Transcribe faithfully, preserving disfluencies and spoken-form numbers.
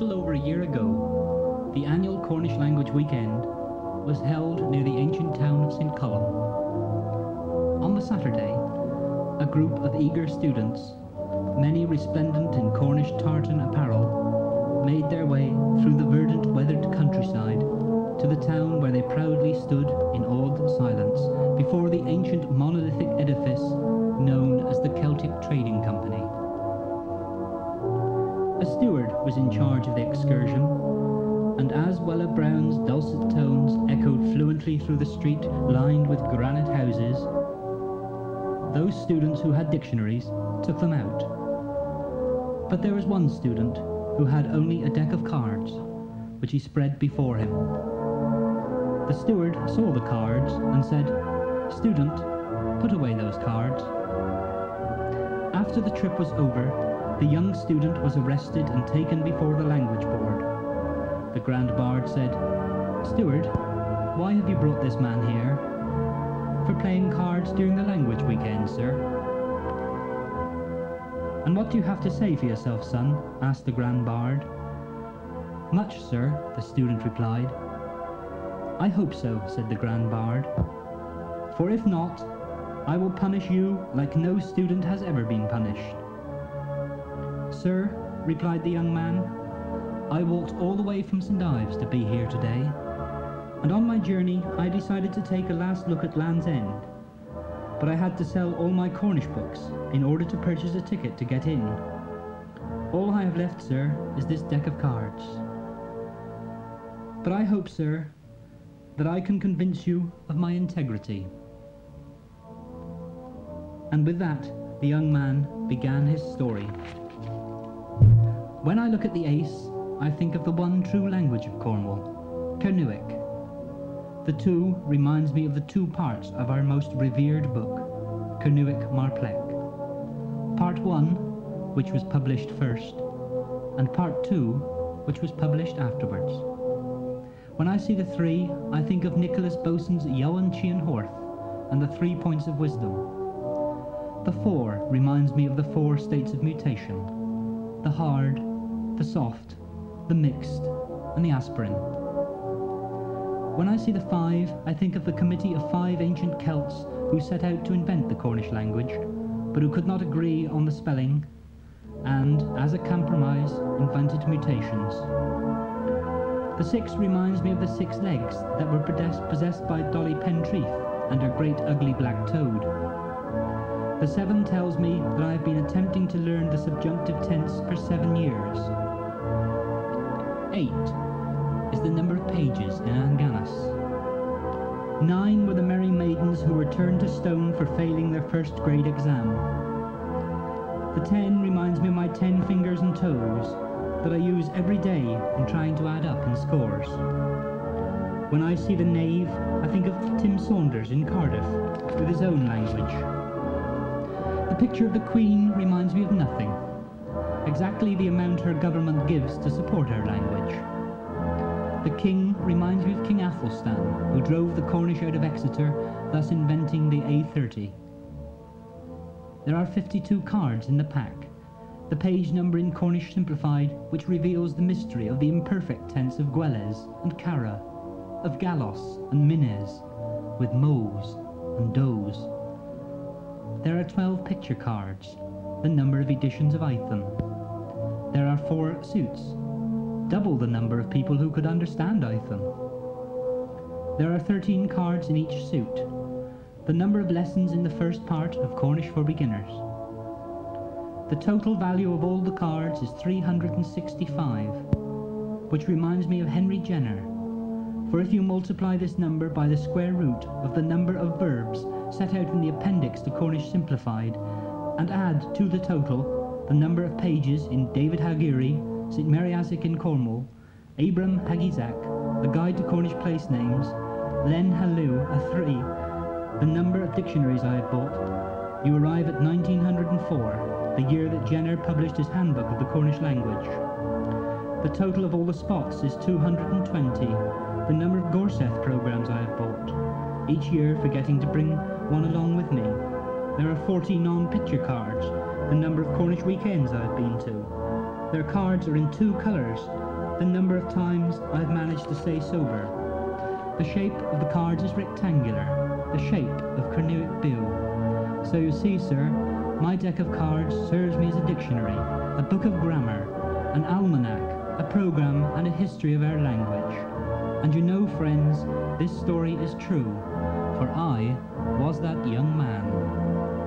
little over a year ago, the annual Cornish Language Weekend was held near the ancient town of Saint Columb. On the Saturday, a group of eager students, many resplendent in Cornish tartan apparel, made their way through the verdant weathered countryside to the town where they proudly stood in awed silence before the ancient monolithic edifice known as the Celtic Trading Company. A steward was in charge of the excursion, and as Wella Brown's dulcet tones echoed fluently through the street lined with granite houses, those students who had dictionaries took them out. But there was one student who had only a deck of cards, which he spread before him. The steward saw the cards and said, "Student, put away those cards." After the trip was over, the young student was arrested and taken before the language board. The Grand Bard said, "Steward, why have you brought this man here?" "For playing cards during the language weekend, sir." "And what do you have to say for yourself, son?" asked the Grand Bard. "Much, sir," the student replied. "I hope so," said the Grand Bard. "For if not, I will punish you like no student has ever been punished." "Sir," replied the young man, "I walked all the way from Saint Ives to be here today, and on my journey I decided to take a last look at Land's End, but I had to sell all my Cornish books in order to purchase a ticket to get in. All I have left, sir, is this deck of cards. But I hope, sir, that I can convince you of my integrity." And with that, the young man began his story. "When I look at the ace, I think of the one true language of Cornwall, Kernuic. The two reminds me of the two parts of our most revered book, Kernuic Marplec. Part one, which was published first, and part two, which was published afterwards. When I see the three, I think of Nicholas Bosun's Ioan Chian Horth and the three points of wisdom. The four reminds me of the four states of mutation, the hard, the soft, the mixed, and the aspirin. When I see the five, I think of the committee of five ancient Celts who set out to invent the Cornish language, but who could not agree on the spelling, and, as a compromise, invented mutations. The six reminds me of the six legs that were possessed by Dolly Pentreath and her great ugly black toad. The seven tells me that I have been attempting to learn the subjunctive tense for seven years. Eight is the number of pages in Anganus. Nine were the merry maidens who were turned to stone for failing their first grade exam. The ten reminds me of my ten fingers and toes that I use every day in trying to add up in scores. When I see the knave, I think of Tim Saunders in Cardiff with his own language. The picture of the Queen reminds me of nothing, exactly the amount her government gives to support her language. The King reminds me of King Athelstan, who drove the Cornish out of Exeter, thus inventing the A thirty. There are fifty-two cards in the pack, the page number in Cornish Simplified, which reveals the mystery of the imperfect tense of Gwelles and Cara, of Galos and Mines, with Mos and Dos. There are twelve picture cards, the number of editions of Itham. There are four suits, double the number of people who could understand Itham. There are thirteen cards in each suit, the number of lessons in the first part of Cornish for Beginners. The total value of all the cards is three hundred sixty-five, which reminds me of Henry Jenner, for if you multiply this number by the square root of the number of verbs set out in the appendix to Cornish Simplified, and add to the total the number of pages in David Haguiri, Saint Mary Asic in Cornwall, Abram Hagizak, A Guide to Cornish Place Names, Len Halou, a three, the number of dictionaries I have bought, you arrive at nineteen oh four, the year that Jenner published his handbook of the Cornish language. The total of all the spots is two hundred twenty, the number of Gorseth programs I have bought, each year forgetting to bring one along with me. There are forty non-picture cards, the number of Cornish weekends I have been to. Their cards are in two colours, the number of times I've managed to stay sober. The shape of the cards is rectangular, the shape of Cornuit Bill. So you see, sir, my deck of cards serves me as a dictionary, a book of grammar, an almanac, a program, and a history of our language. And you know, friends, this story is true, for I was that young man.